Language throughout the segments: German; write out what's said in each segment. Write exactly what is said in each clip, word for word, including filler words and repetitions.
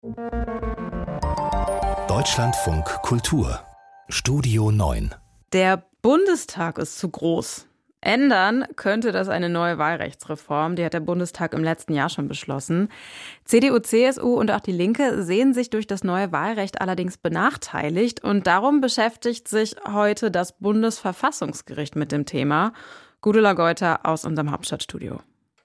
Deutschlandfunk Kultur Studio neun. Der Bundestag ist zu groß. Ändern könnte das eine neue Wahlrechtsreform. Die hat der Bundestag im letzten Jahr schon beschlossen. C D U, C S U und auch die Linke sehen sich durch das neue Wahlrecht allerdings benachteiligt. Und darum beschäftigt sich heute das Bundesverfassungsgericht mit dem Thema. Gudula Geuter aus unserem Hauptstadtstudio.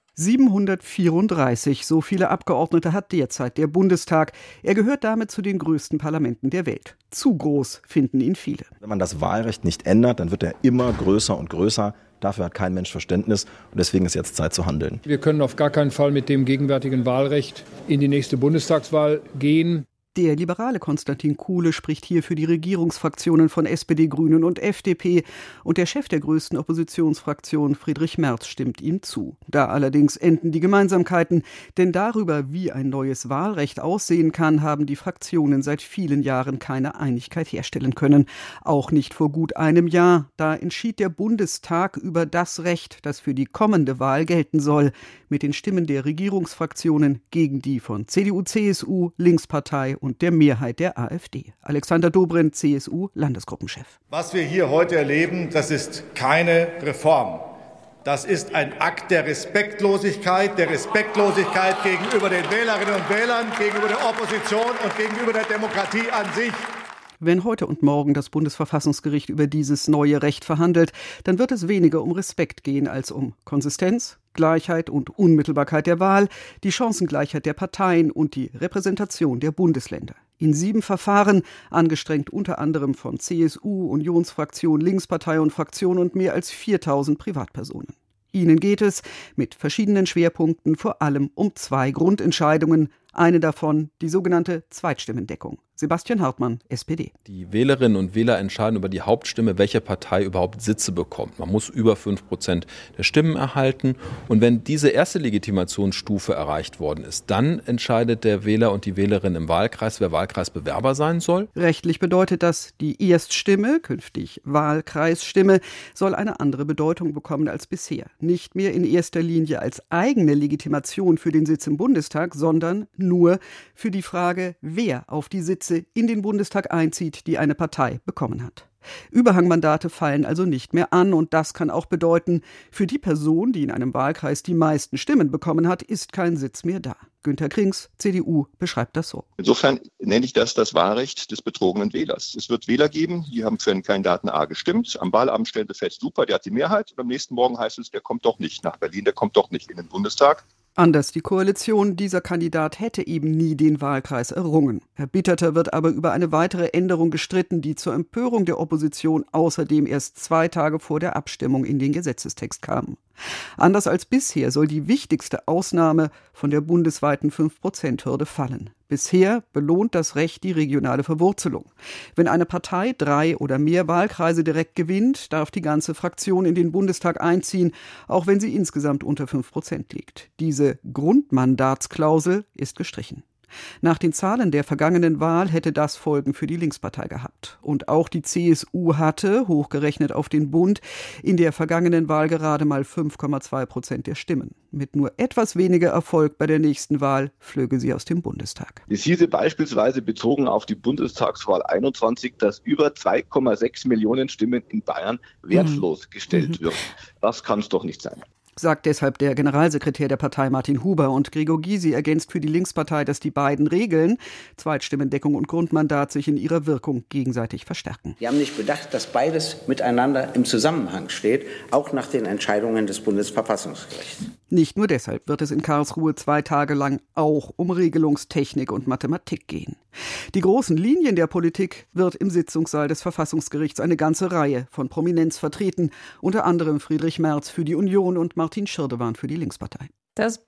siebenhundertvierunddreißig, so viele Abgeordnete hat derzeit der Bundestag. Er gehört damit zu den größten Parlamenten der Welt. Zu groß finden ihn viele. Wenn man das Wahlrecht nicht ändert, dann wird er immer größer und größer. Dafür hat kein Mensch Verständnis und deswegen ist jetzt Zeit zu handeln. Wir können auf gar keinen Fall mit dem gegenwärtigen Wahlrecht in die nächste Bundestagswahl gehen. Der liberale Konstantin Kuhle spricht hier für die Regierungsfraktionen von S P D, Grünen und F D P. Und der Chef der größten Oppositionsfraktion, Friedrich Merz, stimmt ihm zu. Da allerdings enden die Gemeinsamkeiten. Denn darüber, wie ein neues Wahlrecht aussehen kann, haben die Fraktionen seit vielen Jahren keine Einigkeit herstellen können. Auch nicht vor gut einem Jahr. Da entschied der Bundestag über das Recht, das für die kommende Wahl gelten soll. Mit den Stimmen der Regierungsfraktionen gegen die von C D U, C S U, Linkspartei und der Mehrheit der AfD. Alexander Dobrindt, C S U-Landesgruppenchef. Was wir hier heute erleben, das ist keine Reform. Das ist ein Akt der Respektlosigkeit, der Respektlosigkeit gegenüber den Wählerinnen und Wählern, gegenüber der Opposition und gegenüber der Demokratie an sich. Wenn heute und morgen das Bundesverfassungsgericht über dieses neue Recht verhandelt, dann wird es weniger um Respekt gehen als um Konsistenz, Gleichheit und Unmittelbarkeit der Wahl, die Chancengleichheit der Parteien und die Repräsentation der Bundesländer. In sieben Verfahren, angestrengt unter anderem von C S U, Unionsfraktion, Linkspartei und Fraktion und mehr als viertausend Privatpersonen. Ihnen geht es mit verschiedenen Schwerpunkten vor allem um zwei Grundentscheidungen. Eine davon die sogenannte Zweitstimmendeckung. Sebastian Hartmann, S P D. Die Wählerinnen und Wähler entscheiden über die Hauptstimme, welche Partei überhaupt Sitze bekommt. Man muss über fünf Prozent der Stimmen erhalten. Und wenn diese erste Legitimationsstufe erreicht worden ist, dann entscheidet der Wähler und die Wählerin im Wahlkreis, wer Wahlkreisbewerber sein soll. Rechtlich bedeutet das, die Erststimme, künftig Wahlkreisstimme, soll eine andere Bedeutung bekommen als bisher. Nicht mehr in erster Linie als eigene Legitimation für den Sitz im Bundestag, sondern nur für die Frage, wer auf die Sitze in den Bundestag einzieht, die eine Partei bekommen hat. Überhangmandate fallen also nicht mehr an und das kann auch bedeuten, für die Person, die in einem Wahlkreis die meisten Stimmen bekommen hat, ist kein Sitz mehr da. Günter Krings, C D U, beschreibt das so. Insofern nenne ich das das Wahlrecht des betrogenen Wählers. Es wird Wähler geben, die haben für einen Kandidaten A gestimmt. Am Wahlabend stellte fest, super, der hat die Mehrheit. Und am nächsten Morgen heißt es, der kommt doch nicht nach Berlin, der kommt doch nicht in den Bundestag. Anders die Koalition, dieser Kandidat hätte eben nie den Wahlkreis errungen. Erbitterter wird aber über eine weitere Änderung gestritten, die zur Empörung der Opposition außerdem erst zwei Tage vor der Abstimmung in den Gesetzestext kam. Anders als bisher soll die wichtigste Ausnahme von der bundesweiten fünf Prozent Hürde fallen. Bisher belohnt das Recht die regionale Verwurzelung. Wenn eine Partei drei oder mehr Wahlkreise direkt gewinnt, darf die ganze Fraktion in den Bundestag einziehen, auch wenn sie insgesamt unter fünf Prozent liegt. Diese Grundmandatsklausel ist gestrichen. Nach den Zahlen der vergangenen Wahl hätte das Folgen für die Linkspartei gehabt. Und auch die C S U hatte, hochgerechnet auf den Bund, in der vergangenen Wahl gerade mal fünf Komma zwei Prozent der Stimmen. Mit nur etwas weniger Erfolg bei der nächsten Wahl flöge sie aus dem Bundestag. Es hieße beispielsweise bezogen auf die Bundestagswahl einundzwanzig, dass über zwei Komma sechs Millionen Stimmen in Bayern wertlos mhm. gestellt würden. Das kann es doch nicht sein. Sagt deshalb der Generalsekretär der Partei Martin Huber. Und Gregor Gysi ergänzt für die Linkspartei, dass die beiden Regeln, Zweitstimmendeckung und Grundmandat, sich in ihrer Wirkung gegenseitig verstärken. Wir haben nicht bedacht, dass beides miteinander im Zusammenhang steht, auch nach den Entscheidungen des Bundesverfassungsgerichts. Nicht nur deshalb wird es in Karlsruhe zwei Tage lang auch um Regelungstechnik und Mathematik gehen. Die großen Linien der Politik wird im Sitzungssaal des Verfassungsgerichts eine ganze Reihe von Prominenz vertreten, unter anderem Friedrich Merz für die Union und Martin Schirdewan für die Linkspartei. Das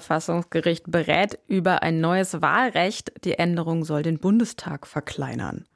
Bundesverfassungsgericht berät über ein neues Wahlrecht. Die Änderung soll den Bundestag verkleinern.